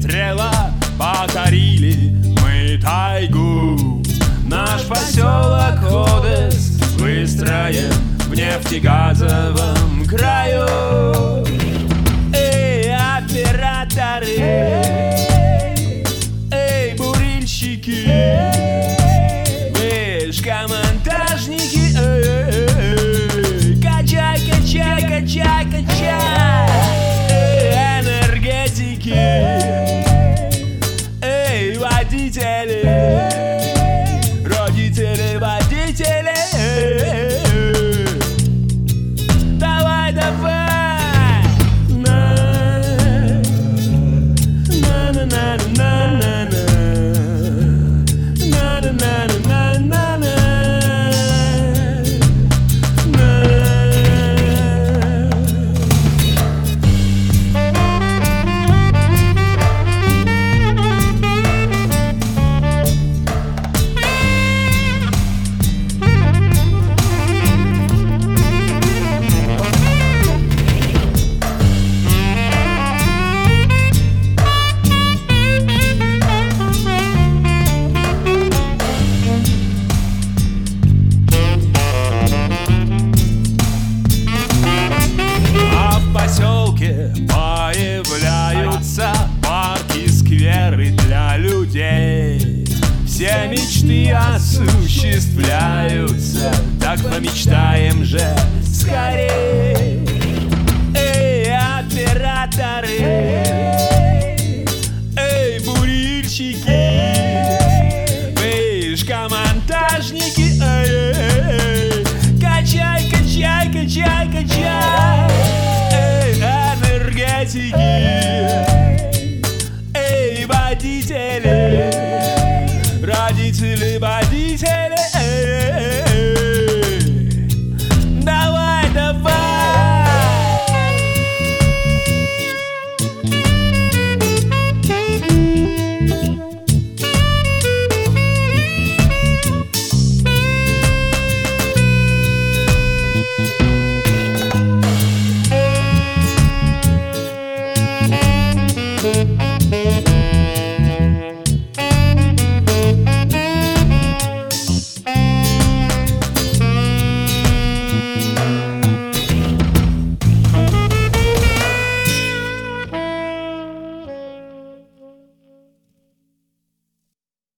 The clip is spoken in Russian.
выстрела покорили мы тайгу. Наш поселок Одесс выстроен в нефтегазовом краю. Эй, операторы, эй, бурильщики, вышкомонтажники, качай, качай, качай, качай, энергетики, эй, водители, родители, водители, давай, давай. Появляются парки, скверы для людей. Все мечты осуществляются, так помечтаем же скорее.